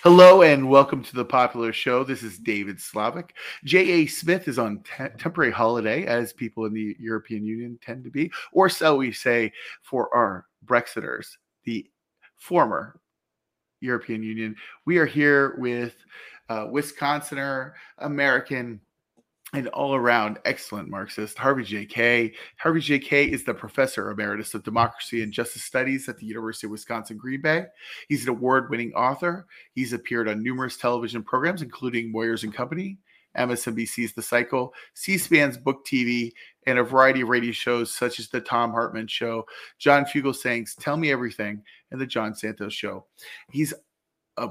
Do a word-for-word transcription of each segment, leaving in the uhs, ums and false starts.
Hello and welcome to the popular show. This is David Slavic. J A. Smith is on te- temporary holiday, as people in the European Union tend to be, or so we say for our Brexiters, the former European Union. We are here with uh, Wisconsinner, American, and all around excellent Marxist, Harvey J. Kaye. Harvey J. Kaye is the professor emeritus of democracy and justice studies at the University of Wisconsin Green Bay. He's an award winning author. He's appeared on numerous television programs, including Moyers and Company, M S N B C's The Cycle, C SPAN's Book T V, and a variety of radio shows such as The Thom Hartmann Show, John Fugelsang's Tell Me Everything, and The John Santos Show. He's a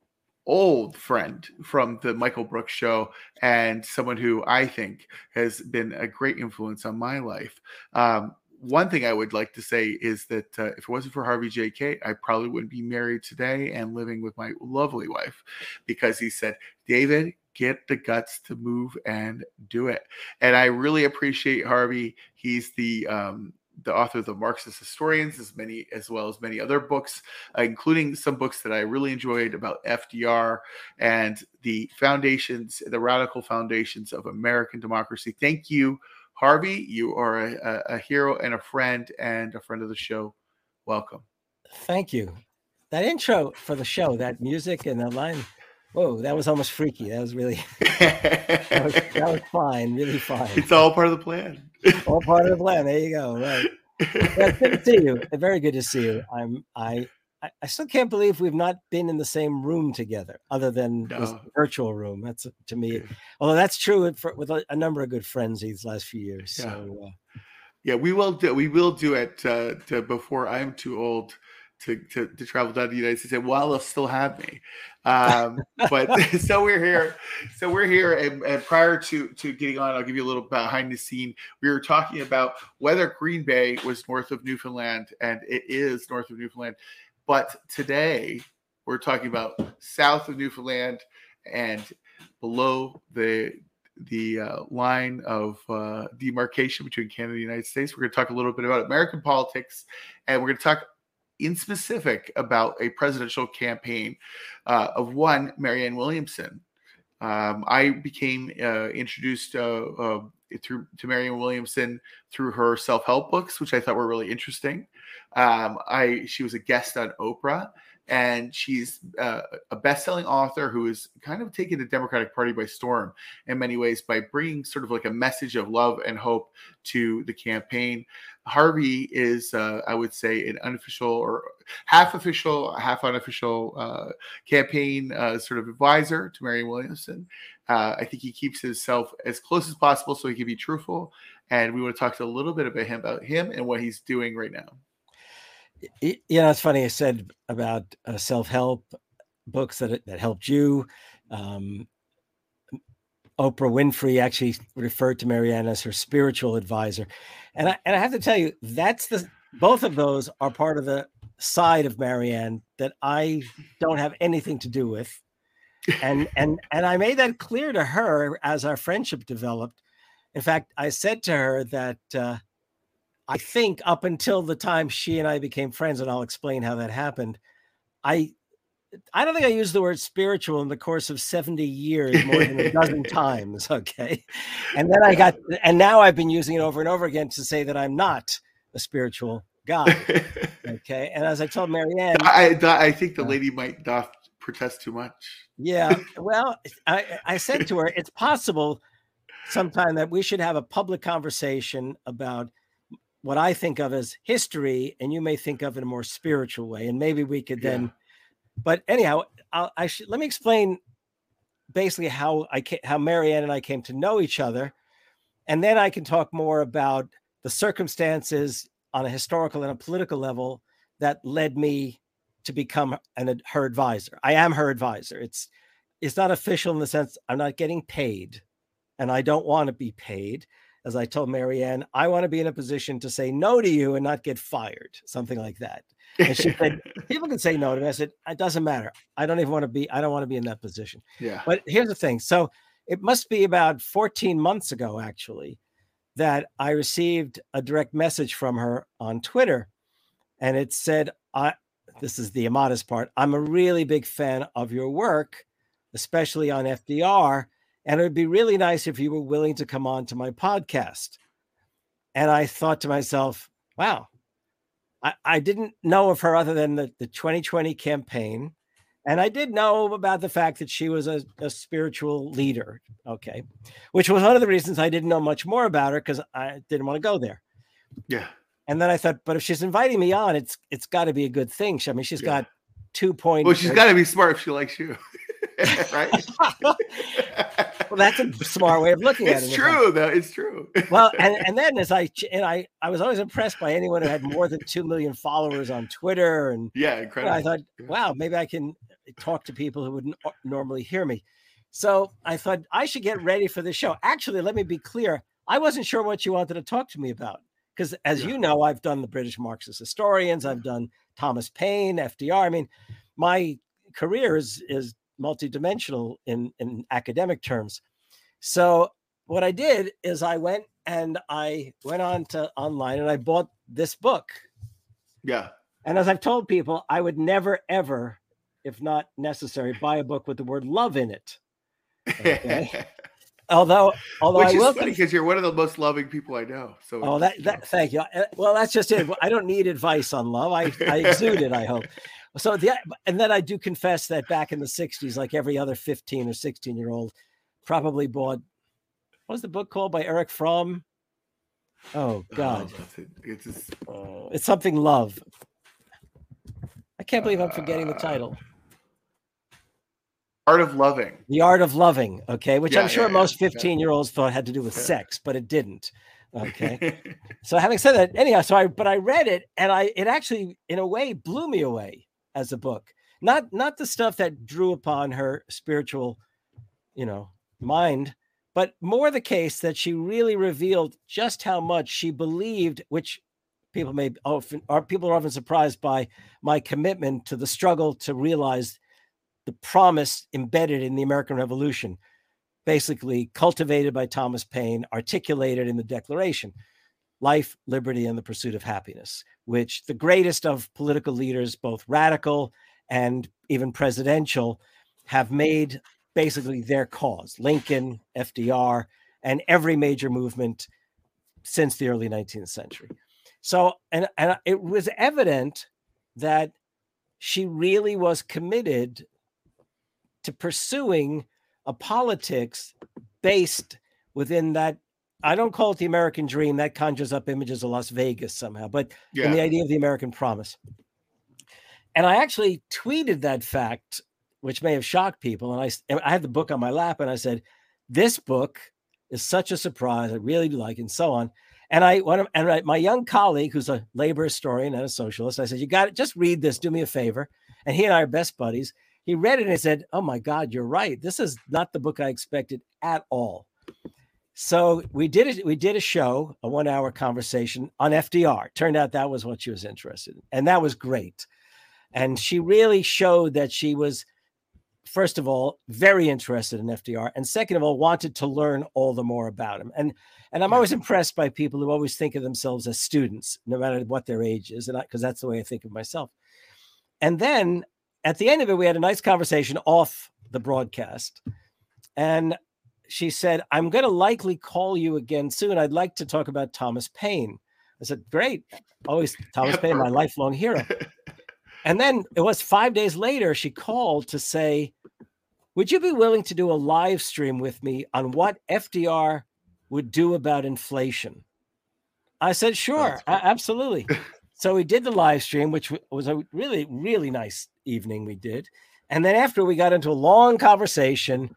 old friend from the Michael Brooks Show and someone who I think has been a great influence on my life. Um, one thing I would like to say is that uh, if it wasn't for Harvey J. Kaye, I probably wouldn't be married today and living with my lovely wife, because he said, David, get the guts to move and do it. And I really appreciate Harvey. He's the um, the author of the Marxist Historians, as many as well as many other books, uh, including some books that I really enjoyed about F D R and the foundations, the radical foundations of American democracy. Thank you, Harvey. You are a, a hero and a friend and a friend of the show. Welcome. Thank you. That intro for the show, that music and that line, whoa, that was almost freaky. That was really, that, was, that was fine, really fine. It's all part of the plan. All part of the plan. There you go. Right. Yeah, it's good to see you. Very good to see you. I'm. I. I still can't believe we've not been in the same room together, other than no. this virtual room. That's to me. Although that's true for, with a, a number of good friends these last few years. Yeah. So. Uh, yeah, we will do. We will do it uh, to before I'm too old to, to to travel down to the United States, and while they'll still have me. Um, but so we're here. So we're here, and, and prior to to getting on, I'll give you a little behind the scene. We were talking about whether Green Bay was north of Newfoundland, and it is north of Newfoundland. But today we're talking about south of Newfoundland and below the the uh, line of uh, demarcation between Canada and the United States. We're going to talk a little bit about American politics, and we're going to talk in specific about a presidential campaign uh, of one Marianne Williamson. Um, I became uh, introduced uh, uh, through to Marianne Williamson through her self-help books, which I thought were really interesting. Um, I she was a guest on Oprah, and she's uh, a best-selling author who has kind of taken the Democratic Party by storm in many ways by bringing sort of like a message of love and hope to the campaign. Harvey is, uh, I would say, an unofficial or half official, half unofficial uh, campaign uh, sort of advisor to Marianne Williamson. Uh, I think he keeps himself as close as possible so he can be truthful. And we want to talk to a little bit about him, about him and what he's doing right now. You know, it's funny I said about uh, self-help books that that helped you. Um, Oprah Winfrey actually referred to Marianne as her spiritual advisor. And I, and I have to tell you, that's the both of those are part of the side of Marianne that I don't have anything to do with. And and and I made that clear to her as our friendship developed. In fact, I said to her that uh, I think up until the time she and I became friends, and I'll explain how that happened, I I don't think I used the word spiritual in the course of seventy years more than a dozen times. Okay. And then I got, and now I've been using it over and over again to say that I'm not a spiritual guy. Okay. And as I told Marianne, I, I think the lady might doth protest too much. Yeah. Well, I, I said to her, it's possible sometime that we should have a public conversation about what I think of as history, and you may think of it in a more spiritual way. And maybe we could then, yeah. But anyhow, I'll, I should, let me explain basically how I came, how Marianne and I came to know each other. And then I can talk more about the circumstances on a historical and a political level that led me to become an, her advisor. I am her advisor. It's, it's not official in the sense I'm not getting paid, and I don't want to be paid. As I told Marianne, I want to be in a position to say no to you and not get fired, something like that. And she said, people can say no to me. I said, it doesn't matter. I don't even want to be, I don't want to be in that position. Yeah. But here's the thing. So it must be about fourteen months ago, actually, that I received a direct message from her on Twitter. And it said, I, this is the immodest part. I'm a really big fan of your work, especially on F D R. And it would be really nice if you were willing to come on to my podcast. And I thought to myself, wow, I, I didn't know of her other than the, the twenty twenty campaign. And I did know about the fact that she was a, a spiritual leader. Okay. Which was one of the reasons I didn't know much more about her, because I didn't want to go there. Yeah. And then I thought, but if she's inviting me on, it's it's got to be a good thing. I mean, she's yeah. got two point. Well, she's got to be smart if she likes you. Right? Well, that's a smart way of looking it's at it. It's true, though. It's true. Well, and, and then as I and I, I was always impressed by anyone who had more than two million followers on Twitter, and yeah, incredible. You know, I thought, wow, maybe I can talk to people who wouldn't normally hear me. So I thought I should get ready for the show. Actually, let me be clear. I wasn't sure what you wanted to talk to me about, because as yeah. you know, I've done the British Marxist historians. I've done Thomas Paine, F D R. I mean, my career is is multidimensional in, in academic terms. So what I did is I went and I went on to online and I bought this book. Yeah. And as I've told people, I would never, ever, if not necessary, buy a book with the word love in it. Okay. although, although Which I is will funny because you're one of the most loving people I know. So oh, that, that thank you. Well, that's just it. I don't need advice on love. I, I exude it, I hope. So the, and then I do confess that back in the sixties, like every other fifteen or sixteen year old probably bought, what was the book called by Eric Fromm? Oh God. Oh, it. It's, just... uh, it's something love. I can't believe I'm forgetting the title. Art of Loving. The Art of Loving. Okay. Which yeah, I'm sure yeah, most yeah, fifteen year olds thought had to do with yeah. sex, but it didn't. Okay. So having said that, anyhow, so I, but I read it and I, it actually in a way blew me away as a book, not, not the stuff that drew upon her spiritual, you know, mind, but more the case that she really revealed just how much she believed, which people may often, or people are often surprised by my commitment to the struggle to realize the promise embedded in the American Revolution, basically cultivated by Thomas Paine, articulated in the Declaration: life, liberty, and the pursuit of happiness, which the greatest of political leaders, both radical and even presidential, have made basically their cause. Lincoln, F D R, and every major movement since the early nineteenth century. So, and, and it was evident that she really was committed to pursuing a politics based within that. I don't call it the American dream. That conjures up images of Las Vegas somehow, but yeah. in the idea of the American promise. And I actually tweeted that fact, which may have shocked people. And I, I had the book on my lap and I said, this book is such a surprise. I really like it, and so on. And I went, and I, my young colleague, who's a labor historian and a socialist, I said, you got it. Just read this. Do me a favor. And he and I are best buddies. He read it and he said, oh my God, you're right. This is not the book I expected at all. So we did it. We did a show, a one hour conversation on F D R. Turned out that was what she was interested in. And that was great. And she really showed that she was, first of all, very interested in F D R. And second of all, wanted to learn all the more about him. And, and I'm always impressed by people who always think of themselves as students, no matter what their age is. And because that's the way I think of myself. And then at the end of it, we had a nice conversation off the broadcast. And she said, I'm going to likely call you again soon. I'd like to talk about Thomas Paine. I said, great. Always Thomas Paine, my lifelong hero. And then it was five days later, she called to say, would you be willing to do a live stream with me on what F D R would do about inflation? I said, sure, oh, absolutely. So we did the live stream, which was a really, really nice evening we did. And then after, we got into a long conversation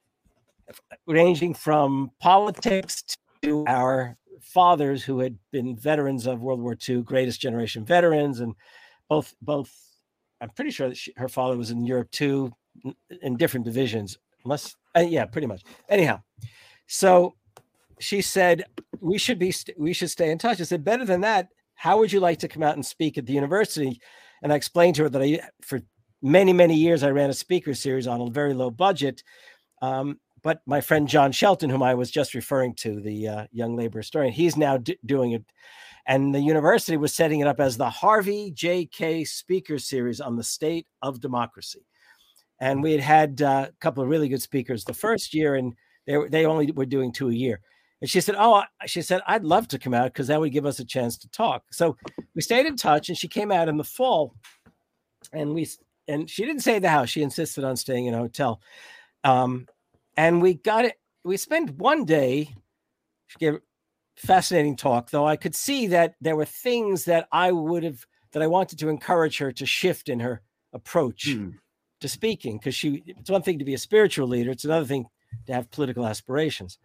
ranging from politics to our fathers who had been veterans of World War Two, greatest generation veterans, and both, both, I'm pretty sure that she, her father was in Europe too, in different divisions, unless, uh, yeah, pretty much. Anyhow, so she said, we should be, we should stay in touch. I said, better than that, how would you like to come out and speak at the university? And I explained to her that I, for many, many years, I ran a speaker series on a very low budget. Um, but my friend John Shelton, whom I was just referring to, the uh, young labor historian, he's now d- doing it. And the university was setting it up as the Harvey J K Speaker Series on the state of democracy. And we had had uh, a couple of really good speakers the first year, and they were, they only were doing two a year. And she said, oh, she said, I'd love to come out because that would give us a chance to talk. So we stayed in touch, and she came out in the fall, and we and she didn't stay at the house. She insisted on staying in a hotel. Um, and we got it. We spent one day. She gave a fascinating talk, though I could see that there were things that I would have that I wanted to encourage her to shift in her approach hmm. to speaking, because she it's one thing to be a spiritual leader. It's another thing to have political aspirations.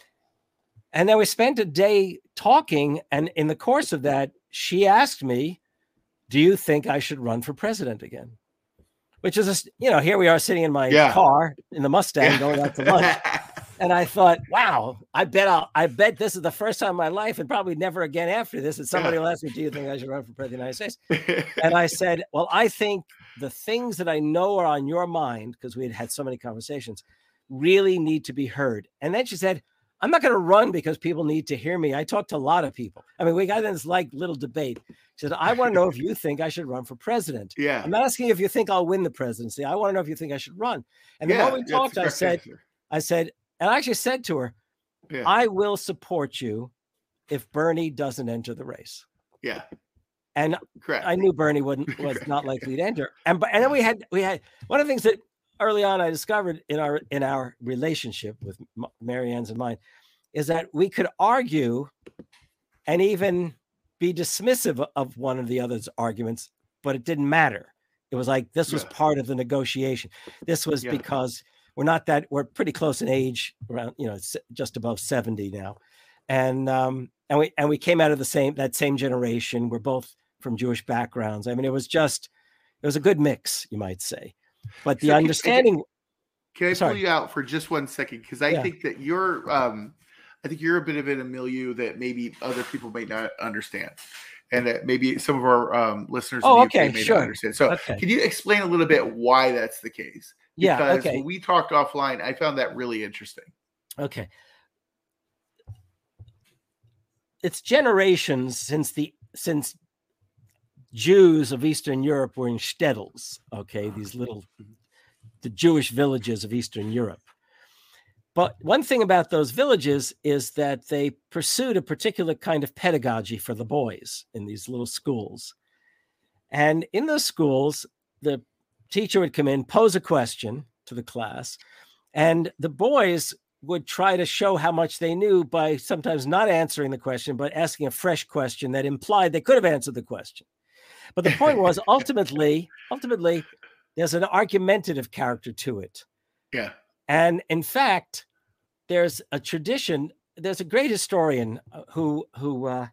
And then we spent a day talking. And in the course of that, she asked me, do you think I should run for president again? Which is, a, you know, here we are sitting in my yeah. car in the Mustang yeah. going out to lunch. And I thought, wow, I bet I'll, I bet this is the first time in my life, and probably never again after this, that somebody yeah. will ask me, do you think I should run for president of the United States? And I said, well, I think the things that I know are on your mind, because we had had so many conversations, really need to be heard. And then she said, I'm not going to run because people need to hear me. I talked to a lot of people. I mean, we got in this like little debate. She said, I want to know if you think I should run for president. Yeah. I'm not asking if you think I'll win the presidency. I want to know if you think I should run. And the yeah, moment we talked, I said, answer. I said, and I actually said to her, yeah. I will support you if Bernie doesn't enter the race. Yeah. And correct. I knew Bernie wouldn't was not likely to enter. And and then we had we had one of the things that early on I discovered in our in our relationship with Marianne's and mine is that we could argue and even be dismissive of one of the other's arguments, but it didn't matter. It was like this was yeah. part of the negotiation. This was yeah. because we're not that we're pretty close in age, around you know just above seventy now, and um, and we and we came out of the same that same generation. We're both from Jewish backgrounds. I mean, it was just it was a good mix, you might say. But the so understanding. Can I, can I pull you out for just one second? Because I yeah. think that you're, um, I think you're a bit of in a milieu that maybe other people may not understand, and that maybe some of our um, listeners oh, in the okay, U K may sure. not understand. So, okay. can you explain a little bit why that's the case? Yeah. Because okay. when we talked offline, I found that really interesting. Okay. It's generations since the since. Jews of Eastern Europe were in shtetls, okay, these little, the Jewish villages of Eastern Europe. But one thing about those villages is that they pursued a particular kind of pedagogy for the boys in these little schools. And in those schools, the teacher would come in, pose a question to the class, and the boys would try to show how much they knew by sometimes not answering the question, but asking a fresh question that implied they could have answered the question. But the point was, ultimately, ultimately, there's an argumentative character to it. Yeah. And in fact, there's a tradition. There's a great historian who, who uh,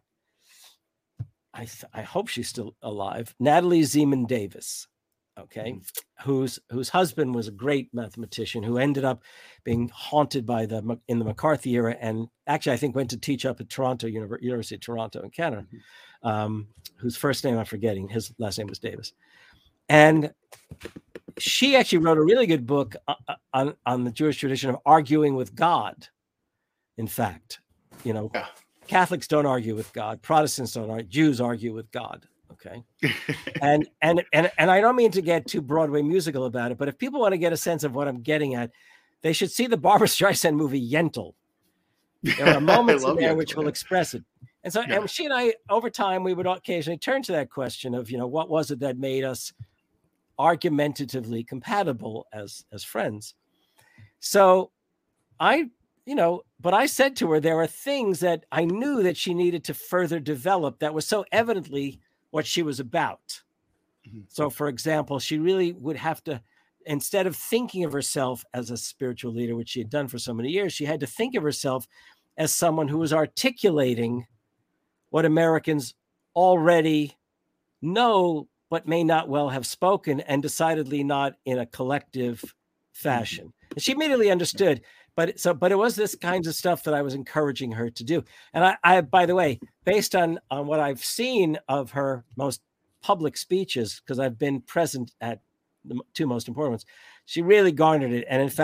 I, I hope she's still alive, Natalie Zeman Davis. Okay, mm-hmm. whose whose husband was a great mathematician who ended up being haunted by the in the McCarthy era, and actually I think went to teach up at Toronto University of Toronto in Canada. Mm-hmm. Um, whose first name I'm forgetting. His last name was Davis, and she actually wrote a really good book on on the Jewish tradition of arguing with God. In fact, you know, yeah. Catholics don't argue with God, Protestants don't argue, Jews argue with God. Okay. and, and, and, and I don't mean to get too Broadway musical about it, but if people want to get a sense of what I'm getting at, they should see the Barbra Streisand movie Yentl. There are moments in there Yentl, which will express it. And so, yeah. and she and I, over time, we would occasionally turn to that question of, you know, what was it that made us argumentatively compatible as, as friends? So I, you know, but I said to her, there are things that I knew that she needed to further develop that was so evidently what she was about. Mm-hmm. So, for example, she really would have to, instead of thinking of herself as a spiritual leader, which she had done for so many years, she had to think of herself as someone who was articulating what Americans already know, but may not well have spoken, and decidedly not in a collective fashion. Mm-hmm. And she immediately understood. But so, but it was this kinds of stuff that I was encouraging her to do. And I, I by the way, based on, on what I've seen of her most public speeches, because I've been present at the two most important ones, she really garnered it. And in fact,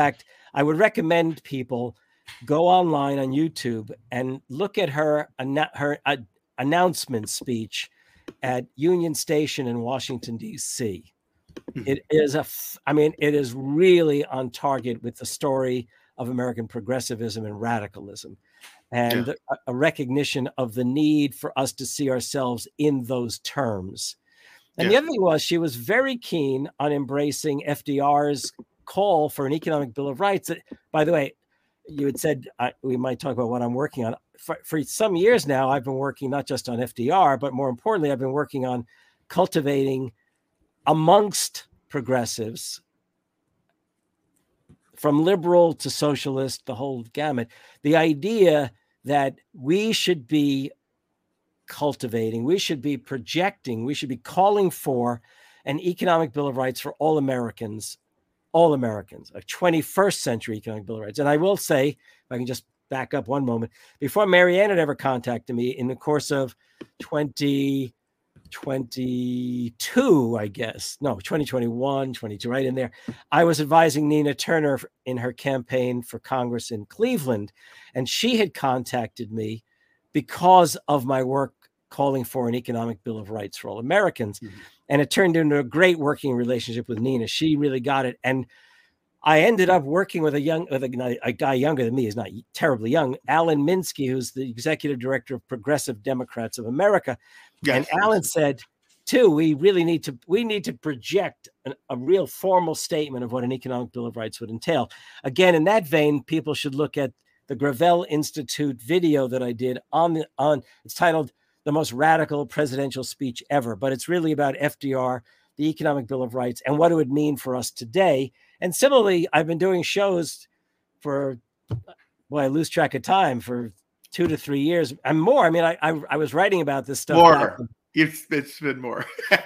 I would recommend people go online on YouTube and look at her her uh, announcement speech at Union Station in Washington, D C. It is a, I mean, it is really on target with the story of American progressivism and radicalism, and yeah. a, a recognition of the need for us to see ourselves in those terms. And yeah. the other thing was, she was very keen on embracing F D R's call for an economic bill of rights. That, by the way, you had said uh, we might talk about what I'm working on. For, for some years now, I've been working not just on F D R, but more importantly, I've been working on cultivating amongst progressives, from liberal to socialist, the whole gamut, the idea that we should be cultivating, we should be projecting, we should be calling for an economic bill of rights for all Americans, all Americans, a twenty-first century economic bill of rights. And I will say, if I can just back up one moment, before Marianne had ever contacted me in the course of twenty twenty-two, I guess, no, twenty twenty-one, twenty-two, right in there, I was advising Nina Turner in her campaign for Congress in Cleveland. And she had contacted me because of my work calling for an economic bill of rights for all Americans. Mm-hmm. And it turned into a great working relationship with Nina. She really got it. And I ended up working with a young, with a, a guy younger than me, he's not terribly young, Alan Minsky, who's the executive director of Progressive Democrats of America. Yes. And Alan said, too, we really need to, we need to project an, a real formal statement of what an economic bill of rights would entail. Again, in that vein, people should look at the Gravel Institute video that I did on the, on, it's titled The Most Radical Presidential Speech Ever, but it's really about F D R, the economic bill of rights, and what it would mean for us today. And similarly, I've been doing shows for, well, I lose track of time, for two to three years and more. I mean, I I, I was writing about this stuff. More. In, it's, it's been more.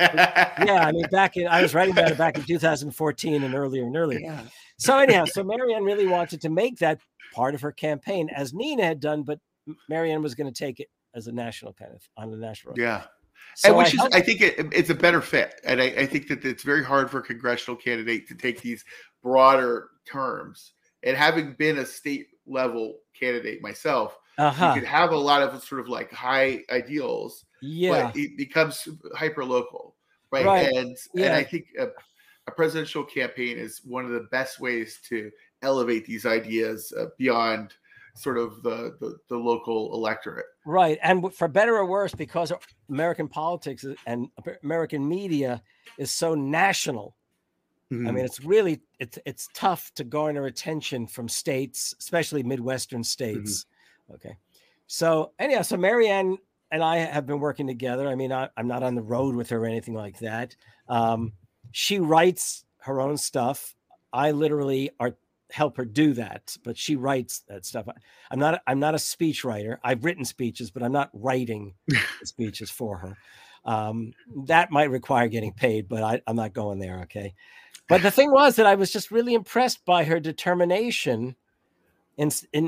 yeah, I mean, back in, I was writing about it back in two thousand fourteen and earlier and earlier. Yeah. So anyhow, so Marianne really wanted to make that part of her campaign, as Nina had done, but Marianne was going to take it as a national kind of, on the national road. Yeah. So and which I, is, I think it, it's a better fit. And I, I think that it's very hard for a congressional candidate to take these broader terms. And having been a state level candidate myself, uh-huh. you could have a lot of sort of like high ideals, yeah. but it becomes hyper local, right? right. And yeah. and I think a, a presidential campaign is one of the best ways to elevate these ideas uh, beyond sort of the, the the local electorate. Right. And for better or worse, because American politics and American media is so national. Mm-hmm. I mean, it's really, it's it's tough to garner attention from states, especially Midwestern states. Mm-hmm. Okay. So anyhow, so Marianne and I have been working together. I mean, I, I'm not on the road with her or anything like that. Um, she writes her own stuff. I literally are help her do that, but she writes that stuff. I'm not, I'm not a speech writer. I've written speeches, but I'm not writing speeches for her. Um, that might require getting paid, but I, I'm not going there. Okay. But the thing was that I was just really impressed by her determination in, in,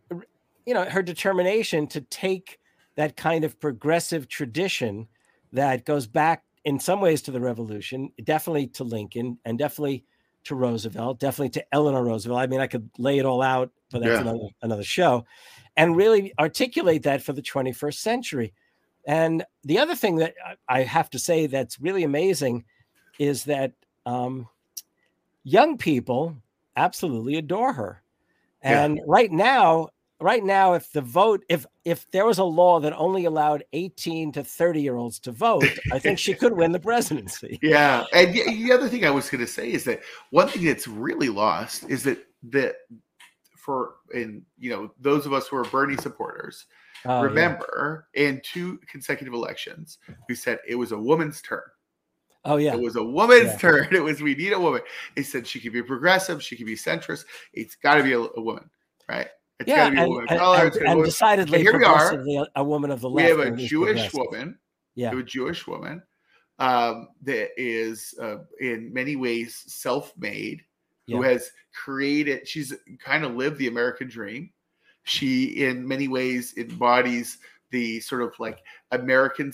you know, her determination to take that kind of progressive tradition that goes back in some ways to the Revolution, definitely to Lincoln, and definitely to Roosevelt, definitely to Eleanor Roosevelt. I mean, I could lay it all out, but that's yeah. another, another show, and really articulate that for the twenty-first century. And the other thing that I have to say that's really amazing is that um, young people absolutely adore her. And yeah. right now, right now, if the vote, if if there was a law that only allowed eighteen to thirty year olds to vote, I think she could win the presidency. Yeah. And the other thing I was going to say is that one thing that's really lost is that that for, in, you know, those of us who are Bernie supporters, oh, remember yeah. in two consecutive elections, we said it was a woman's turn. Oh, yeah. It was a woman's yeah. turn. It was, we need a woman. They said she could be progressive. She could be centrist. It's got to be a, a woman, right? It's yeah, got to be and, a woman of color. and, and decidedly, here we are. A woman of the we left. We have a Jewish woman. Yeah. We have a Jewish woman um, that is uh, in many ways self-made, yeah. who has created, she's kind of lived the American dream. She, in many ways, embodies the sort of like American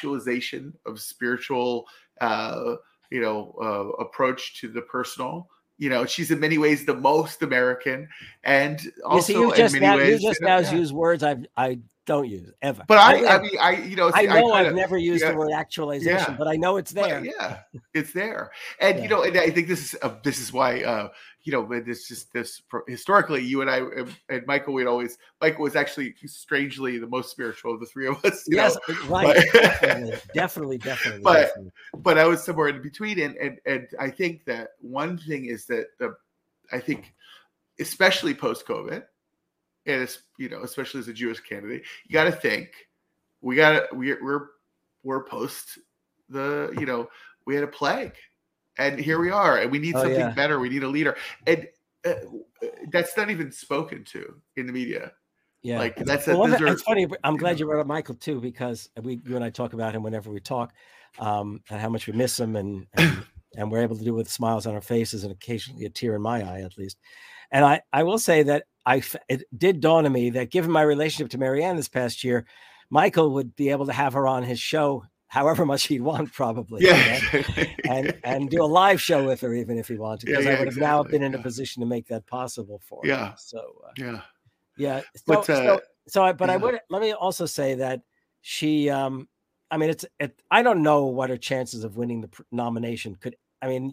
self-actualization of spiritual, uh, you know, uh, approach to the personal You know, she's in many ways the most American, and also you see, you in just many now, ways, you just you know, now yeah. used words I I don't use ever. But I, I, I mean, I, you know, see, I know I I've kinda, never used yeah, the word actualization, yeah. but I know it's there. But yeah, it's there, and Yeah. you know, and I think this is uh, this is why uh, you know, this just this historically, you and I and Michael, we'd always Michael was actually strangely the most spiritual of the three of us. You Yes, know? right, But, definitely, definitely, definitely. But definitely. but I was somewhere in between, and and and I think that one thing is that the I think especially post COVID, and it's, you know, especially as a Jewish candidate, you got to think we got to we're we're we're post the, you know, we had a plague, and here we are, and we need Oh, something yeah. better. We need a leader, and uh, that's not even spoken to in the media. Yeah, Like that's well, a, those thing, are, it's funny. I'm you glad know. you brought up Michael too, because we, you and I talk about him whenever we talk, um, and how much we miss him, and and and we're able to do it with smiles on our faces and occasionally a tear in my eye, at least. And I I will say that I it did dawn on me that given my relationship to Marianne this past year, Michael would be able to have her on his show however much he'd want, probably. Yeah, you know? and and do a live show with her even if he wanted, because yeah, I yeah, would have now exactly. been in Yeah. a position to make that possible for her. Yeah. So uh, Yeah. yeah. So But uh, so so I but I yeah. would let me also say that she um I mean it's it I don't know what her chances of winning the nomination could. I mean,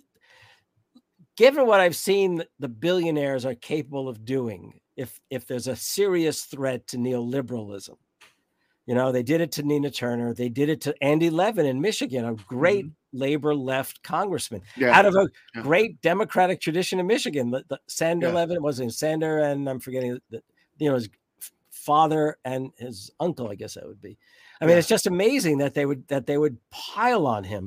given what I've seen the billionaires are capable of doing, if if there's a serious threat to neoliberalism, you know, they did it to Nina Turner, they did it to Andy Levin in Michigan, a great mm-hmm. labor left congressman, yeah. out of a yeah. great Democratic tradition in Michigan. The, the Sander yeah. Levin wasn't Sander, and I'm forgetting the, you know, his father and his uncle, I guess that would be. I mean, yeah. it's just amazing that they would that they would pile on him.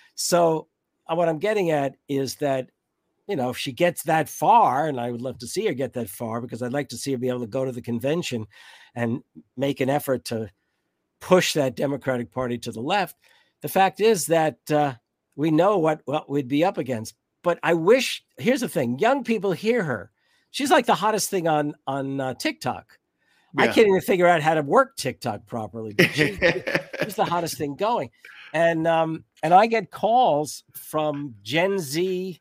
So uh, what I'm getting at is that, you know, if she gets that far, and I would love to see her get that far, because I'd like to see her be able to go to the convention and make an effort to push that Democratic Party to the left. The fact is that uh, we know what, what we'd be up against. But I wish, here's the thing, young people hear her. She's like the hottest thing on, on uh, TikTok. Yeah. I can't even figure out how to work TikTok properly, but she, she's the hottest thing going. And, um, and I get calls from Gen Z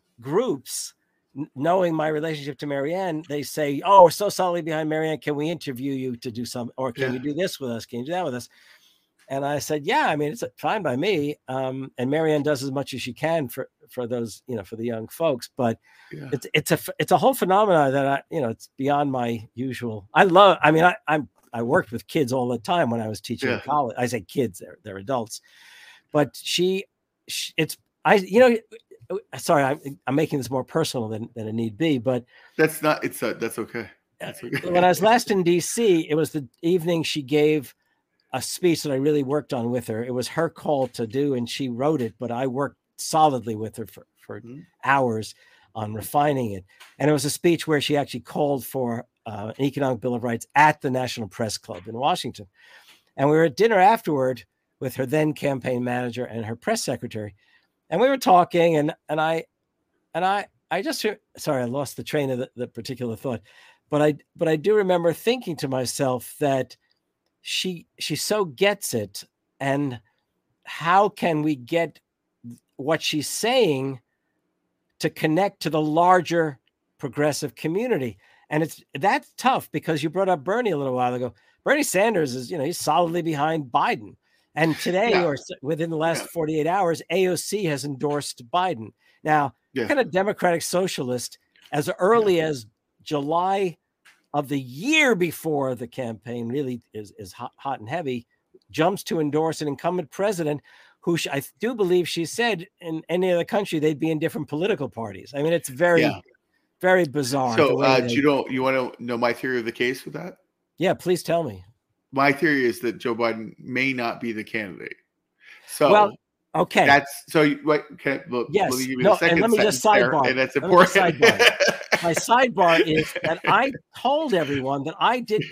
groups, knowing my relationship to Marianne. They say, "Oh, we're so solidly behind Marianne. Can we interview you to do some, or can yeah. you do this with us? Can you do that with us?" And I said, "Yeah, I mean, it's fine by me." Um, and Marianne does as much as she can for for those, you know, for the young folks. But yeah. it's it's a it's a whole phenomenon that I, you know, it's beyond my usual. I love. I mean, I I'm I worked with kids all the time when I was teaching yeah. in college. I say kids; they're they're adults. But she, she it's I you know. Sorry, I'm, I'm making this more personal than, than it need be, but that's not, it's uh, that's okay. That's okay. When I was last in D C, it was the evening she gave a speech that I really worked on with her. It was her call to do, and she wrote it, but I worked solidly with her for, for mm-hmm. hours on refining it. And it was a speech where she actually called for uh, an economic bill of rights at the National Press Club in Washington. And we were at dinner afterward with her then campaign manager and her press secretary. And we were talking, and and I, and I, I just sorry, I lost the train of the, the particular thought, but I, but I do remember thinking to myself that she, she so gets it, and how can we get what she's saying to connect to the larger progressive community? And it's that's tough, because you brought up Bernie a little while ago. Bernie Sanders is, you know, he's solidly behind Biden. And today, yeah. or within the last yeah. forty-eight hours, A O C has endorsed Biden. Now, yeah. kind of Democratic Socialist, as early yeah. as July of the year before the campaign really is, is hot, hot and heavy, jumps to endorse an incumbent president who she, I do believe she said in any other country, they'd be in different political parties. I mean, it's very, yeah. very bizarre. So, uh, do you know, you want to know my theory of the case with that? Yeah, please tell me. My theory is that Joe Biden may not be the candidate. So, well, okay, that's so. What? Can, well, yes. Let me give you no, a second and let me just sidebar. There, and that's important. Sidebar. My sidebar is that I told everyone that I did.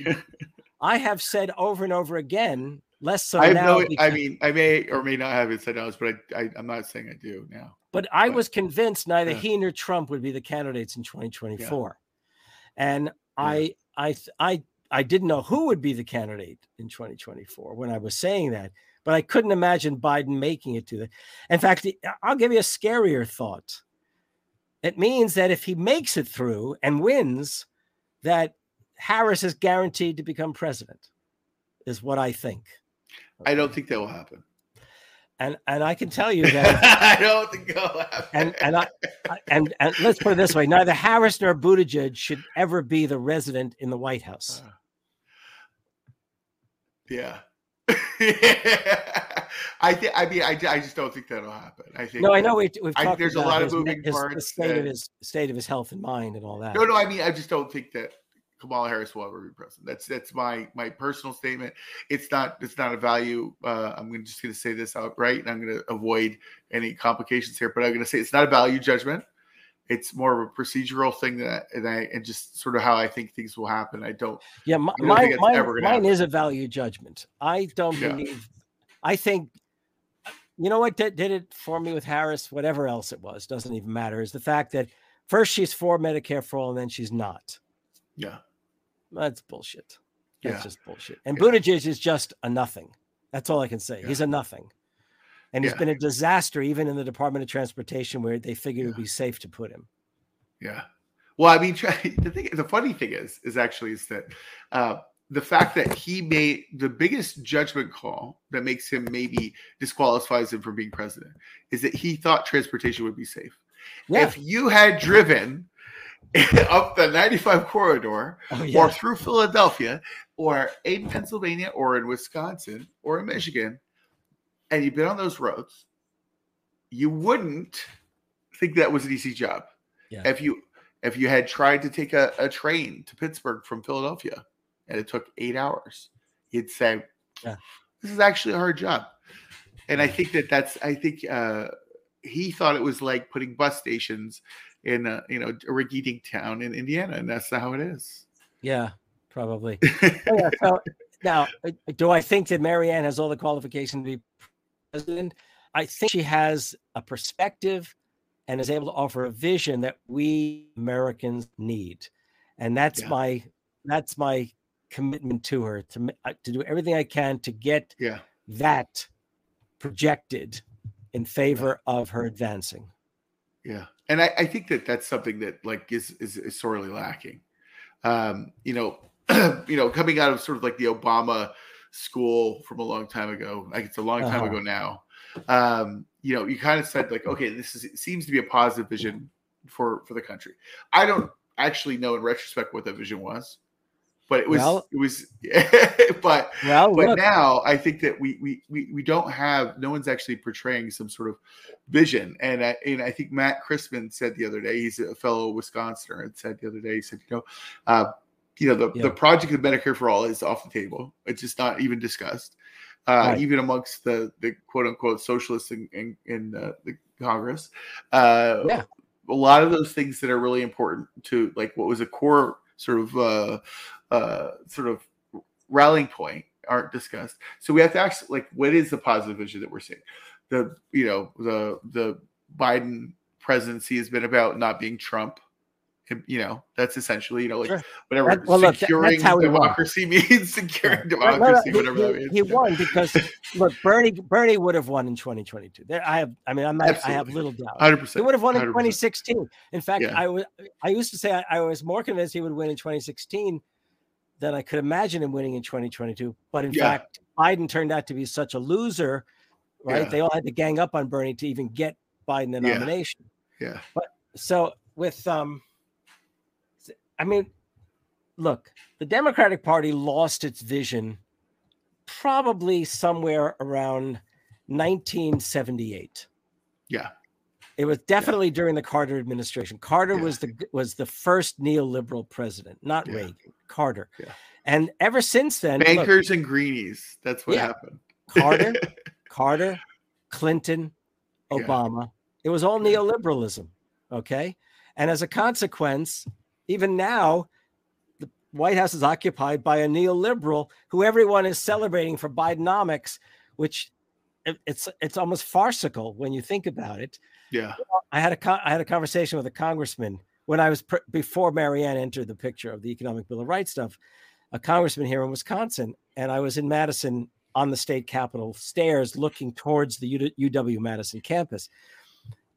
I have said over and over again, less so I now. Know, I mean, I may or may not have it said else, but I, I, I'm not saying I do now. But I but, was convinced neither yeah. he nor Trump would be the candidates in twenty twenty-four, yeah. and yeah. I, I, I. I didn't know who would be the candidate in twenty twenty-four when I was saying that, but I couldn't imagine Biden making it to that. In fact, I'll give you a scarier thought. It means that if he makes it through and wins, that Harris is guaranteed to become president, is what I think. I don't think that will happen. And and I can tell you that I don't think that will happen. And and I and and let's put it this way: neither Harris nor Buttigieg should ever be the resident in the White House. Uh, yeah. I think. I mean, I, I just don't think that'll happen. I think. No, I know we, we've I talked there's about a lot his, of moving his, parts. the state and, of his state of his health and mind and all that. No, no. I mean, I just don't think that Kamala Harris will ever be president. That's that's my my personal statement. It's not it's not a value. Uh, I'm gonna, just going to say this outright, and I'm going to avoid any complications here. But I'm going to say it's not a value judgment. It's more of a procedural thing that, and I and just sort of how I think things will happen. I don't. Yeah, my, I don't mine, mine, mine happen. is a value judgment. I don't Yeah. believe. I think. You know what did, did it for me with Harris? Whatever else it was, doesn't even matter. Is the fact that first she's for Medicare for all, and then she's not. Yeah. That's bullshit. That's Yeah. just bullshit. And Yeah. Buttigieg is just a nothing. That's all I can say. Yeah. He's a nothing. And he's Yeah. been a disaster even in the Department of Transportation where they figured it would be safe to put him. Yeah. Well, I mean, the thing, the funny thing is, is actually is that uh, the fact that he made the biggest judgment call that makes him maybe disqualifies him from being president is that he thought transportation would be safe. Yeah. If you had driven up the ninety-five corridor Oh, yeah. or through Philadelphia or in Pennsylvania or in Wisconsin or in Michigan, and you've been on those roads, you wouldn't think that was an easy job. Yeah. If you if you had tried to take a, a train to Pittsburgh from Philadelphia and it took eight hours, you'd say, Yeah. this is actually a hard job. And I think that that's, I think uh, he thought it was like putting bus stations in a, you know, a rinky-dink town in Indiana, and that's not how it is. Yeah, probably. Oh, yeah, so now, do I think that Marianne has all the qualifications to be president? I think she has a perspective and is able to offer a vision that we Americans need. And that's Yeah. my that's my commitment to her, to to do everything I can to get Yeah. that projected in favor of her advancing. Yeah. And I, I think that that's something that like is, is, is sorely lacking. Um, you know, you know, coming out of sort of like the Obama school from a long time ago, like it's a long time Uh-huh. ago now. Um, you know, you kind of said like, okay, this is, it seems to be a positive vision for, for the country. I don't actually know in retrospect what that vision was, but it was, Well- it was, but, Well, but look, now I think that we, we, we, we don't have, no one's actually portraying some sort of vision. And I, and I think Matt Crispin said the other day, he's a fellow Wisconsinner, and said the other day, he said, you know, uh, you know, the, Yeah. the project of Medicare for all is off the table. It's just not even discussed. Uh, Right. even amongst the, the quote unquote socialists in, in, in uh, the Congress. Uh, Yeah. A lot of those things that are really important to like what was a core sort of uh, uh, sort of rallying point aren't discussed. So we have to ask like, what is the positive vision that we're seeing? The, you know, the, the Biden presidency has been about not being Trump. You know, that's essentially, you know, like Sure. whatever That- well, look, that- securing that's how he won. democracy means, securing No, no, no, democracy, he- whatever he, that means. he won because look, Bernie Bernie would have won in twenty twenty-two. There, I have, I mean, I'm not, I have Absolutely. little doubt. one hundred percent. He would have won in one hundred twenty percent. sixteen. In fact, Yeah. I was I used to say I, I was more convinced he would win in twenty sixteen than I could imagine him winning in twenty twenty-two. But in Yeah. fact, Biden turned out to be such a loser, right? Yeah. They all had to gang up on Bernie to even get Biden the Yeah. nomination. Yeah. So with um, I mean, look, the Democratic Party lost its vision probably somewhere around nineteen seventy-eight. Yeah. It was definitely during the Carter administration. Carter Yeah. was the was the first neoliberal president, not Yeah. Reagan, Carter. Yeah. And ever since then, look, Bankers and greenies. That's what Yeah. happened. Carter, Carter, Clinton, Yeah. Obama. It was all Yeah. neoliberalism. Okay. And as a consequence, even now, the White House is occupied by a neoliberal who everyone is celebrating for Bidenomics, which it- it's it's almost farcical when you think about it. Yeah. I had a con- I had a conversation with a congressman when I was pr- before Marianne entered the picture of the Economic Bill of Rights stuff, a congressman here in Wisconsin, and I was in Madison on the state capitol stairs looking towards the U W Madison campus.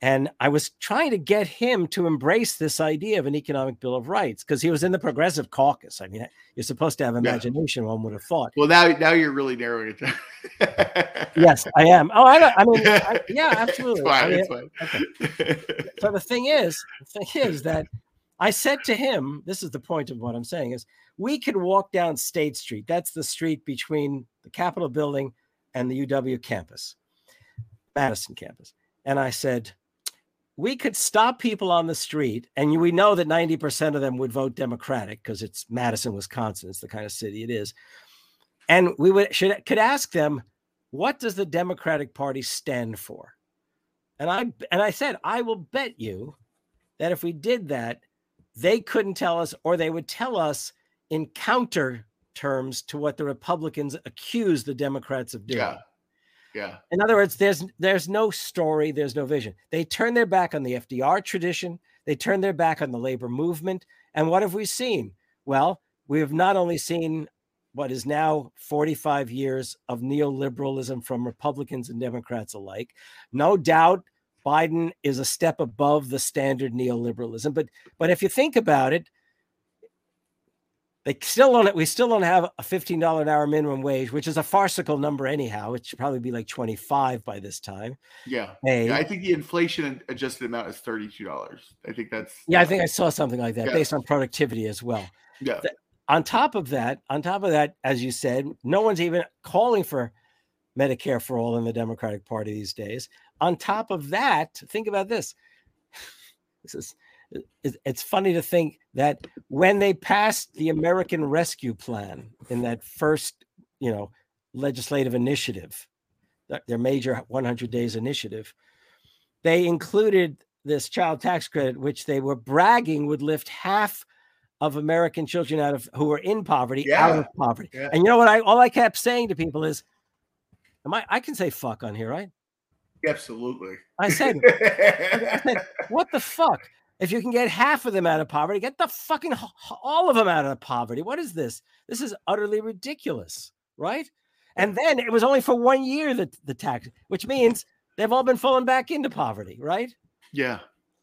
And I was trying to get him to embrace this idea of an economic bill of rights because he was in the Progressive Caucus. I mean, you're supposed to have imagination, yeah. One would have thought. Well, now, now you're really narrowing it down. Yes, I am. Oh, I, I mean, I, yeah, absolutely. It's fine, I mean, it's fine. Okay. So the thing is, the thing is that I said to him, this is the point of what I'm saying, is we could walk down State Street. That's the street between the Capitol building and the U W campus, Madison campus. And I said, we could stop people on the street, and we know that ninety percent of them would vote Democratic because it's Madison, Wisconsin. It's the kind of city it is. And we would should could ask them, what does the Democratic Party stand for? And I and I said, I will bet you that if we did that, they couldn't tell us, or they would tell us in counter terms to what the Republicans accuse the Democrats of doing. Yeah. Yeah. In other words, there's there's no story, there's no vision. They turn their back on the F D R tradition. They turn their back on the labor movement. And what have we seen? Well, we have not only seen what is now forty-five years of neoliberalism from Republicans and Democrats alike. No doubt Biden is a step above the standard neoliberalism. But but if you think about it, They still don't. We still don't have a fifteen dollars an hour minimum wage, which is a farcical number anyhow. It should probably be like twenty-five by this time. Yeah. Hey, yeah I think the inflation adjusted amount is thirty-two dollars. I think that's. Yeah, I think I saw something like that yeah. based on productivity as well. Yeah. The, on top of that, on top of that, as you said, no one's even calling for Medicare for all in the Democratic Party these days. On top of that, think about this. This is. It's funny to think that when they passed the American Rescue Plan in that first, you know, legislative initiative, their major one hundred days initiative, they included this child tax credit, which they were bragging would lift half of American children out of who were in poverty yeah. out of poverty. Yeah. And you know what? I all I kept saying to people is, "Am I? I can say fuck on here, right?" Absolutely. I said, I said, "What the fuck? If you can get half of them out of poverty, get the fucking all of them out of poverty. What is this? This is utterly ridiculous, right?" And then it was only for one year that the tax, which means they've all been falling back into poverty, right? Yeah.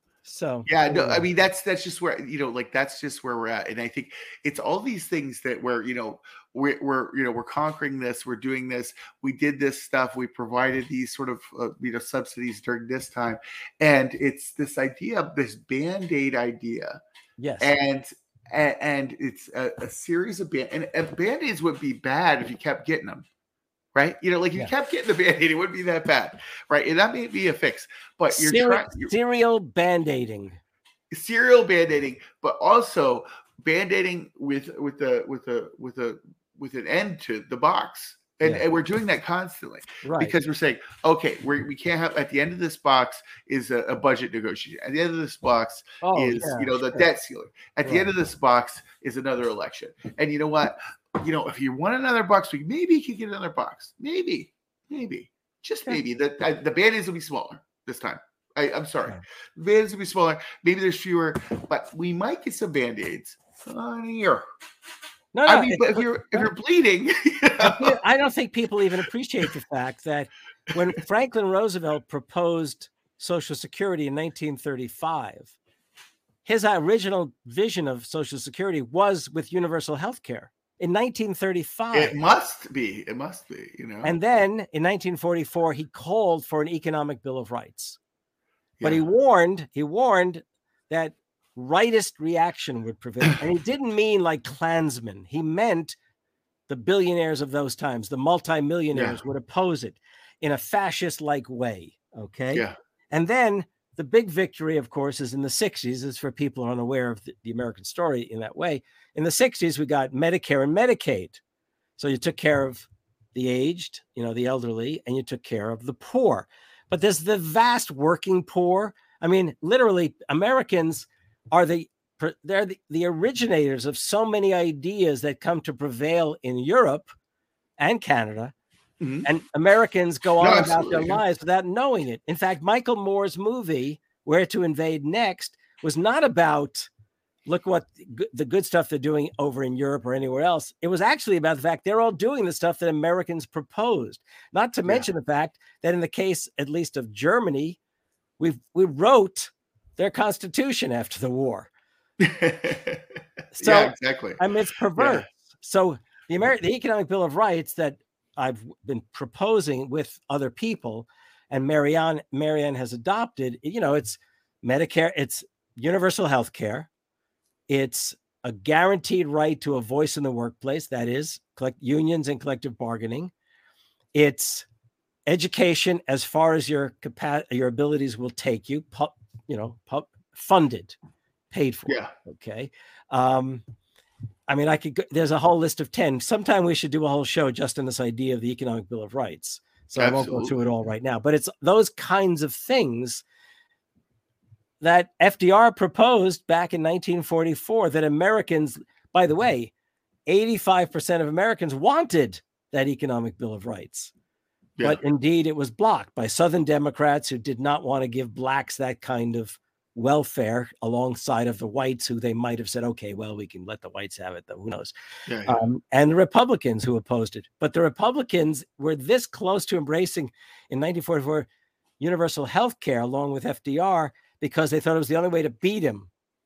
So yeah, no, I mean that's that's just where you know, like that's just where we're at, and I think it's all these things that where you know we're we're you know we're conquering this, we're doing this, we did this stuff, we provided these sort of uh, you know subsidies during this time, and it's this idea of this Band-Aid idea, yes, and and, and it's a, a series of band and, and Band-Aids would be bad if you kept getting them. Right, you know, like if yeah. you kept getting the Band-Aid, it wouldn't be that bad, right? And that may be a fix, but you're Serial, trying serial band-aiding, serial band-aiding, but also band-aiding with with the with a with a with an end to the box, and, yeah. and we're doing that constantly, right? Because we're saying, okay, we we can't have at the end of this box is a, a budget negotiation. At the end of this box oh, is yeah, you know the sure. debt ceiling. At right. the end of this box is another election, and you know what? You know, if you want another box, we maybe you could get another box. Maybe, maybe, just maybe. The the Band-Aids will be smaller this time. I, I'm sorry. Yeah. The Band-Aids will be smaller. Maybe there's fewer, but we might get some Band-Aids on here. No, no, I mean, but if you're if you're bleeding, you know? I don't think people even appreciate the fact that when Franklin Roosevelt proposed Social Security in nineteen thirty-five, his original vision of Social Security was with universal health care. In nineteen thirty-five. It must be. It must be, you know. And then in nineteen forty-four, he called for an economic bill of rights. Yeah. But he warned, he warned that rightist reaction would prevail. And he didn't mean like Klansmen. He meant the billionaires of those times, the multimillionaires yeah. would oppose it in a fascist-like way. Okay. Yeah. And then the big victory, of course, is in the sixties. Is for people unaware of the, the American story in that way. In the sixties, we got Medicare and Medicaid. So you took care of the aged, you know, the elderly, and you took care of the poor. But there's the vast working poor. I mean, literally, Americans are the they're the, the originators of so many ideas that come to prevail in Europe and Canada. Mm-hmm. And Americans go on no, about absolutely. their lives without knowing it. In fact, Michael Moore's movie, Where to Invade Next, was not about, look what the good stuff they're doing over in Europe or anywhere else. It was actually about the fact they're all doing the stuff that Americans proposed. Not to mention yeah. the fact that in the case, at least of Germany, we we wrote their constitution after the war. So, yeah, exactly. I mean, it's perverse. Yeah. So the American, the Economic Bill of Rights that I've been proposing with other people, and Marianne, Marianne has adopted, you know, it's Medicare, it's universal health care. It's a guaranteed right to a voice in the workplace. That is collect unions and collective bargaining. It's education as far as your capacity, your abilities will take you, pu- you know, pu- funded, paid for. Yeah. Okay. Um, I mean, I could go, there's a whole list of ten. Sometime we should do a whole show just on this idea of the Economic Bill of Rights. So Absolutely. I won't go through it all right now, but it's those kinds of things that F D R proposed back in nineteen forty-four that Americans, by the way, eighty-five percent of Americans wanted that Economic Bill of Rights. Yeah. But indeed, it was blocked by Southern Democrats who did not want to give blacks that kind of welfare alongside of the whites who they might have said, okay, well, we can let the whites have it, though. Who knows? Yeah, yeah. Um, and the Republicans who opposed it. But the Republicans were this close to embracing in nineteen forty-four universal health care along with F D R because they thought it was the only way to beat him.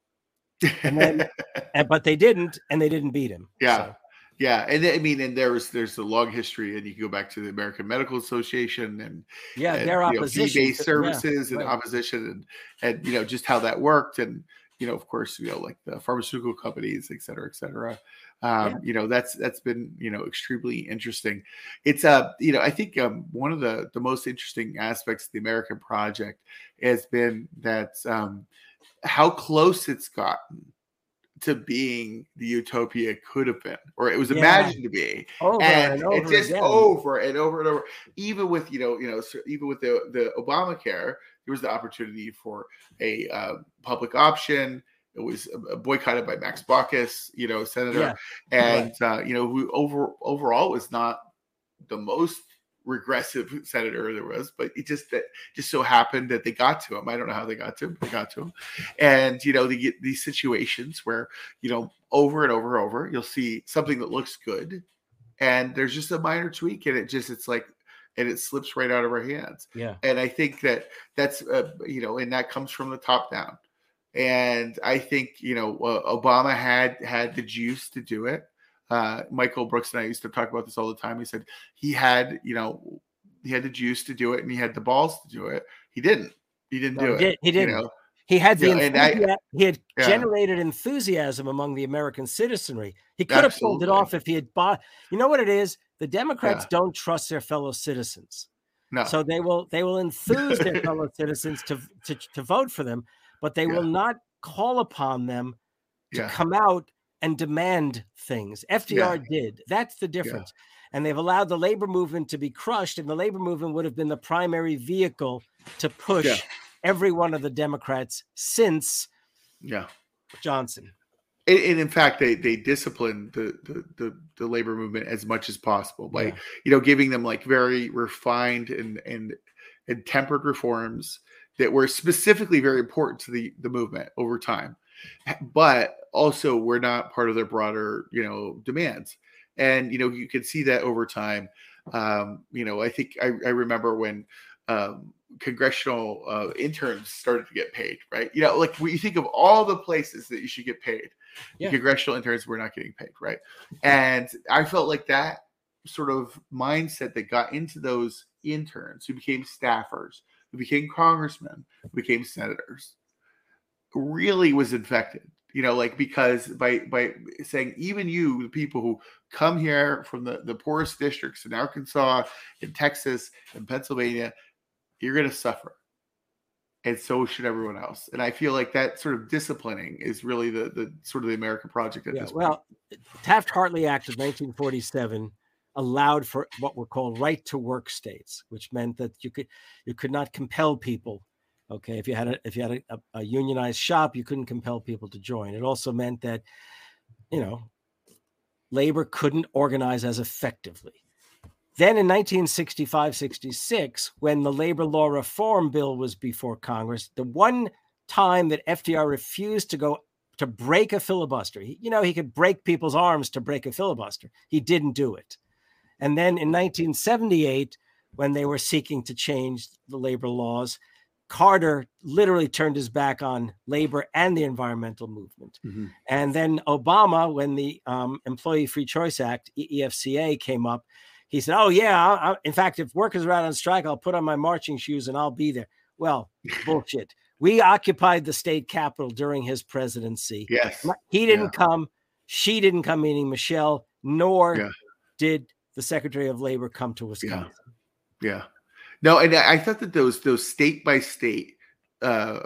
And then, and, but they didn't, and they didn't beat him. Yeah. So. Yeah, and I mean, and there's there's a long history, and you can go back to the American Medical Association and yeah, and, their you know, opposition, fee-based services yeah, and right. opposition, and and you know just how that worked, and you know of course you know like the pharmaceutical companies, et cetera, et cetera. Um, yeah. You know that's that's been you know extremely interesting. It's a uh, you know I think um, one of the the most interesting aspects of the American project has been that um, how close it's gotten to being the utopia it could have been, or it was yeah. imagined to be, over and, and over it's just again. over and over and over. Even with you know, you know, even with the the Obamacare, there was the opportunity for a uh, public option. It was boycotted by Max Baucus, you know, senator, yeah. and right. uh, you know, who over overall was not the most regressive senator there was, but it just that just so happened that they got to him. I don't know how they got to him, they got to him. And you know, they get these situations where, you know, over and over and over, you'll see something that looks good and there's just a minor tweak and it just it's like and it slips right out of our hands. Yeah. And I think that that's uh, you know, and that comes from the top down. And I think, you know, uh, Obama had had the juice to do it. Uh, Michael Brooks and I used to talk about this all the time. He said he had, you know, he had the juice to do it and he had the balls to do it. He didn't. He didn't no, do he it. Did, he didn't. You know? He had the you know, enthusiasm, I, he had yeah. generated enthusiasm among the American citizenry. He could Absolutely. have pulled it off if he had bought. You know what it is? The Democrats yeah. don't trust their fellow citizens. No. So they will they will enthuse their fellow citizens to, to to vote for them, but they yeah. will not call upon them to yeah. come out and demand things. F D R yeah. did. That's the difference. Yeah. And they've allowed the labor movement to be crushed, and the labor movement would have been the primary vehicle to push yeah. every one of the Democrats since yeah. Johnson. And, and in fact, they they disciplined the, the the the labor movement as much as possible by yeah. you know giving them like very refined and and and tempered reforms that were specifically very important to the the movement over time, but also were not part of their broader you know demands. And you know you could see that over time. Um, you know, I think I, I remember when um, congressional uh, interns started to get paid, right? You know, like when you think of all the places that you should get paid, yeah. congressional interns were not getting paid, right? And I felt like that sort of mindset that got into those interns who became staffers, who became congressmen, who became senators, really was infected. You know, like because by by saying even you, the people who come here from the, the poorest districts in Arkansas, in Texas, in Pennsylvania, you're going to suffer. And so should everyone else. And I feel like that sort of disciplining is really the, the sort of the American project at yeah, this well, point. Taft-Hartley Act of nineteen forty-seven allowed for what were called right to work states, which meant that you could you could not compel people. Okay, if you had a if you had a, a unionized shop, you couldn't compel people to join. It also meant that, you know, labor couldn't organize as effectively. Then in nineteen sixty-five sixty-six, when the labor law reform bill was before Congress, the one time that F D R refused to go to break a filibuster, he, you know, he could break people's arms to break a filibuster. He didn't do it. And then in nineteen seventy-eight, when they were seeking to change the labor laws, Carter literally turned his back on labor and the environmental movement. Mm-hmm. And then Obama, when the um, Employee Free Choice Act, E F C A, came up, he said, oh, yeah, I, I, in fact, if workers are out on strike, I'll put on my marching shoes and I'll be there. Well, bullshit. We occupied the state capitol during his presidency. Yes. He didn't yeah. come. She didn't come, meaning Michelle, nor yeah. did the Secretary of Labor come to Wisconsin. Yeah. yeah. No, and I thought that those those state by state uh,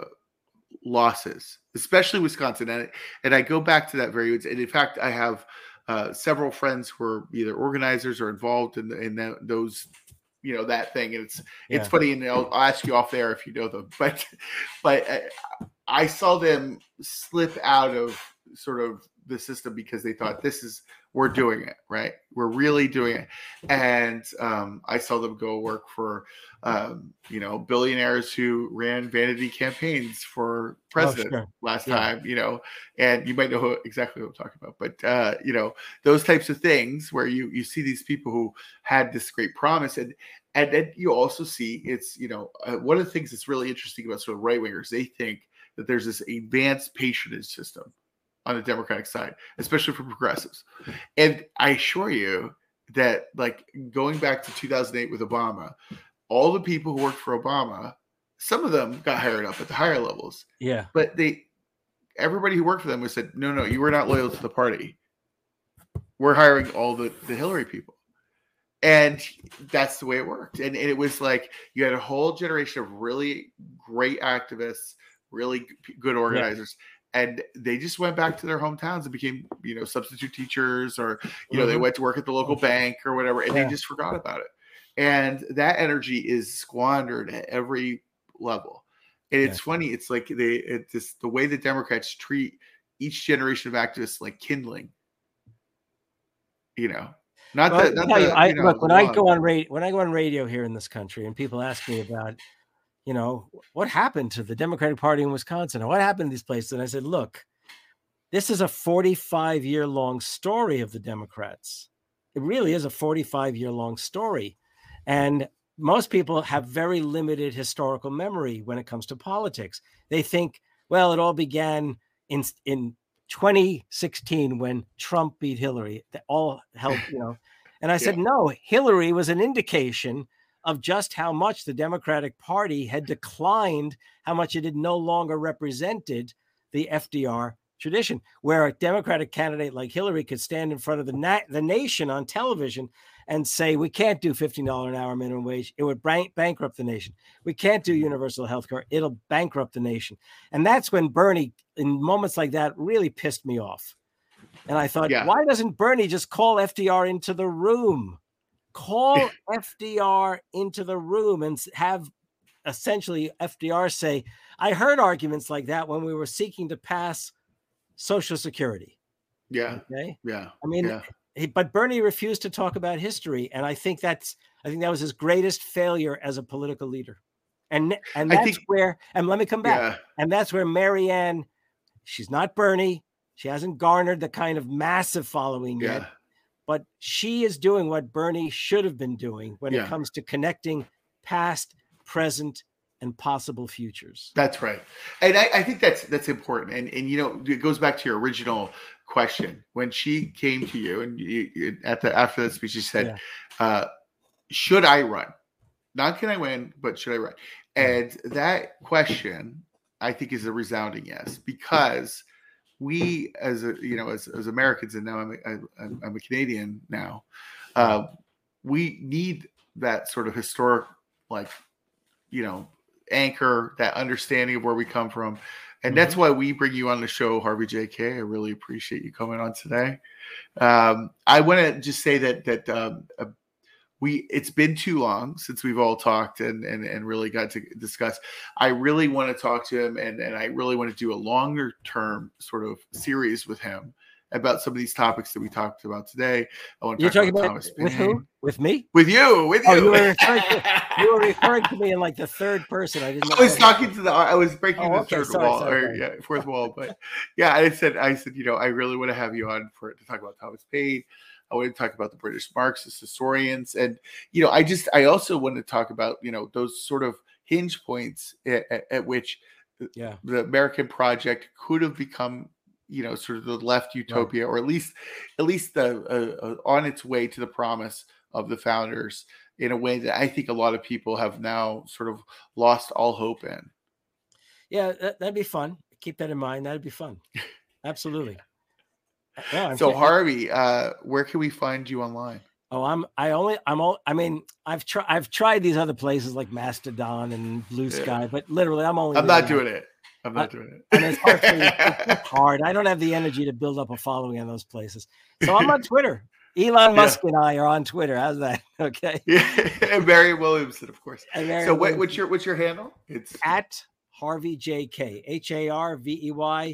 losses, especially Wisconsin, and, and I go back to that very, and in fact, I have uh, several friends who are either organizers or involved in, the, in the, those, you know, that thing. And it's yeah. it's funny, and I'll, I'll ask you off there if you know them, but but I, I saw them slip out of sort of the system because they thought this is, we're doing it, right? We're really doing it. And um, I saw them go work for, um, you know, billionaires who ran vanity campaigns for president oh, sure. last yeah. time, you know, and you might know who, exactly what I'm talking about. But, uh, you know, those types of things where you, you see these people who had this great promise. And, and then you also see it's, you know, uh, one of the things that's really interesting about sort of right wingers, they think that there's this advanced patronage system on the Democratic side, especially for progressives. And I assure you that, like, going back to two thousand eight with Obama, all the people who worked for Obama, some of them got hired up at the higher levels. Yeah. But they, everybody who worked for them was said, no, no, you were not loyal to the party. We're hiring all the, the Hillary people. And that's the way it worked. And, and it was like, you had a whole generation of really great activists, really good organizers. Yeah. And they just went back to their hometowns and became, you know, substitute teachers, or, you know, mm-hmm. they went to work at the local bank or whatever, and yeah. they just forgot about it. And that energy is squandered at every level. And it's yeah. funny. It's like they, it's just the way the Democrats treat each generation of activists like kindling, you know, not well, that, not the, the, I, you know, look, when I go on radio, when I go on radio here in this country and people ask me about, you know, what happened to the Democratic Party in Wisconsin? What happened to these places? And I said, look, this is a forty-five year long story of the Democrats. It really is a forty-five year long story. And most people have very limited historical memory when it comes to politics. They think, well, it all began in, in twenty sixteen when Trump beat Hillary. That all helped, you know. And I said, yeah. no, Hillary was an indication of just how much the Democratic Party had declined, how much it had no longer represented the F D R tradition, where a Democratic candidate like Hillary could stand in front of the na- the nation on television and say, we can't do fifteen dollars an hour minimum wage. It would bank- bankrupt the nation. We can't do universal health care. It'll bankrupt the nation. And that's when Bernie, in moments like that, really pissed me off. And I thought, yeah. why doesn't Bernie just call F D R into the room? Call F D R into the room and have essentially F D R say, I heard arguments like that when we were seeking to pass Social Security. Yeah. Okay. Yeah. I mean, yeah. he, but Bernie refused to talk about history. And I think that's, I think that was his greatest failure as a political leader. And, and that's think, where, and let me come back. Yeah. And that's where Marianne, she's not Bernie. She hasn't garnered the kind of massive following yeah. yet. But she is doing what Bernie should have been doing when yeah. it comes to connecting past, present, and possible futures. That's right. And I, I think that's that's important. And, and, you know, it goes back to your original question. When she came to you and you, at the after that speech, she said, yeah. uh, should I run? Not can I win, but should I run? And yeah. that question, I think, is a resounding yes, because we, as a, you know, as, as Americans, and now I'm a, I'm, I'm a Canadian now, uh, we need that sort of historic, like, you know, anchor, that understanding of where we come from. And mm-hmm. that's why we bring you on the show, Harvey J. Kaye. I really appreciate you coming on today. Um, I want to just say that, that um, uh, we, it's been too long since we've all talked and, and, and really got to discuss. I really want to talk to him, and, and I really want to do a longer term sort of series with him about some of these topics that we talked about today. I want to You're talk talking about, about Thomas with Paine. who? With me? With you, with you. Oh, you were referring to, you were referring to me in like the third person. I didn't know. I was talking to the, I was breaking oh, the okay. third sorry, wall sorry, or sorry. yeah, fourth wall. But yeah, I said, I said, you know, I really want to have you on for to talk about Thomas Paine. I want to talk about the British Marxist historians. And, you know, I just, I also want to talk about, you know, those sort of hinge points at, at, at which yeah. the American project could have become, you know, sort of the left utopia, right. or at least, at least the uh, uh, on its way to the promise of the founders in a way that I think a lot of people have now sort of lost all hope in. Yeah, that, that'd be fun. Keep that in mind. That'd be fun. Absolutely. Yeah, so Harvey, uh, where can we find you online? Oh, I'm, I only, I'm all, I mean, I've tried, I've tried these other places like Mastodon and Blue Sky, yeah. but literally I'm only, I'm not doing it. I'm not uh, doing it. And it's hard, for me. It's hard. I don't have the energy to build up a following in those places. So I'm on Twitter. Elon Musk yeah. and I are on Twitter. How's that? Okay. Yeah. And Marianne Williamson, of course. Marianne so what, what's your, what's your handle? It's at Harvey J K, H A R V E Y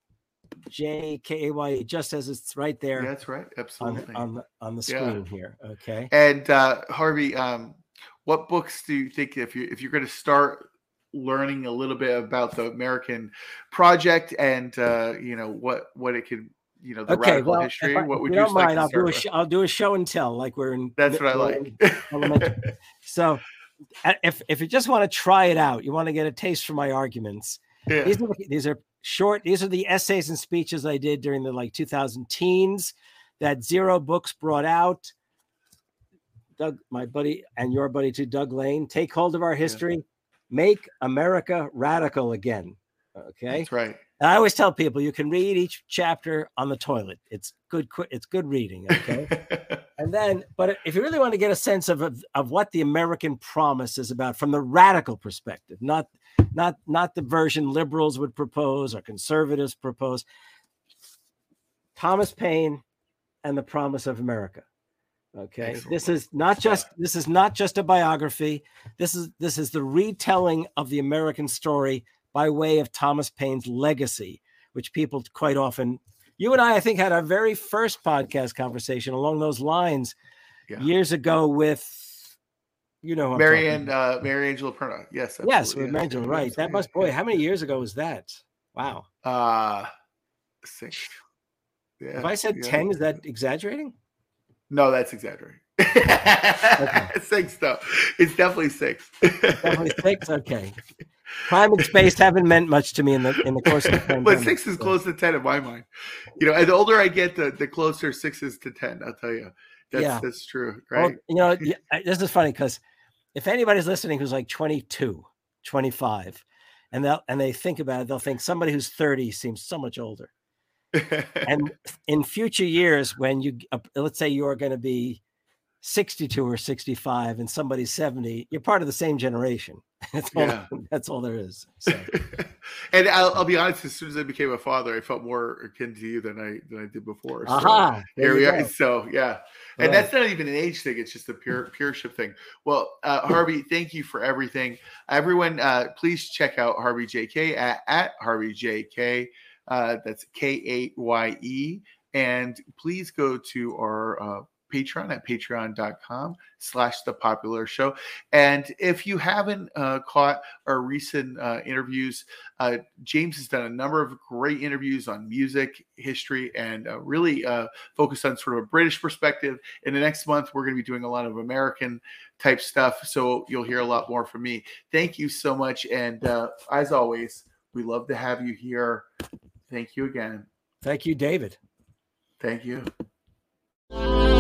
J K A Y, just as it's right there. Yeah, that's right. Absolutely. On, on, the, on the screen yeah. here. Okay. And uh, Harvey, um, what books do you think, if you if you're going to start learning a little bit about the American project and uh, you know what what it could, you know, the okay, radical well, history, I, what would you you don't like mind, to I'll do a with? I'll do a show and tell, like we're in. That's what I like. So, if if you just want to try it out, you want to get a taste for my arguments. Yeah. These are these are short. These are the essays and speeches I did during the like two thousand teens that Zero Books brought out. Doug, my buddy, and your buddy too, Doug Lane. Take hold of our history. Yeah. Make America radical again. Okay, that's right. And I always tell people you can read each chapter on the toilet. It's good. It's good reading. Okay. And then, but if you really want to get a sense of, of of what the American promise is about from the radical perspective, not not not the version liberals would propose or conservatives propose. Thomas Paine and the Promise of America. Okay, excellent. This is not just this is not just a biography. This is this is the retelling of the American story by way of Thomas Paine's legacy, which people quite often. You and I, I think, had our very first podcast conversation along those lines yeah. years ago with, you know, Marianne uh, Mary Angela Perna. Yes, absolutely. yes, with yes. Angela, right? That must, boy, how many years ago was that? Wow, uh six. Yeah, if I said yeah. ten, is that exaggerating? No, that's exaggerating. Okay. Six, though. It's definitely six. Definitely six. Okay. Time and space haven't meant much to me in the in the course of the pandemic. But six is so. Close to ten in my mind. You know, and the older I get, the, the closer six is to ten. I'll tell you. That's yeah. that's true, right? Well, you know, this is funny because if anybody's listening who's like twenty-two, twenty-five, and they and they think about it, they'll think somebody who's thirty seems so much older. And in future years, when you uh, let's say you're going to be sixty-two or sixty-five and somebody's seventy, you're part of the same generation. That's all, yeah. that's all there is. So. And I'll, I'll be honest, as soon as I became a father, I felt more akin to you than I than I did before. So Aha, here we are. Go. So yeah. And right. That's not even an age thing. It's just a pure pure ship thing. Well, uh, Harvey, thank you for everything. Everyone, uh, please check out Harvey J K at, at Harvey J K. Uh, that's K A Y E. And please go to our uh, Patreon at patreon.com slash the popular show. And if you haven't uh, caught our recent uh, interviews, uh, James has done a number of great interviews on music, history, and uh, really uh, focused on sort of a British perspective. In the next month, we're going to be doing a lot of American type stuff. So you'll hear a lot more from me. Thank you so much. And uh, as always, we love to have you here. Thank you again. Thank you, David. Thank you.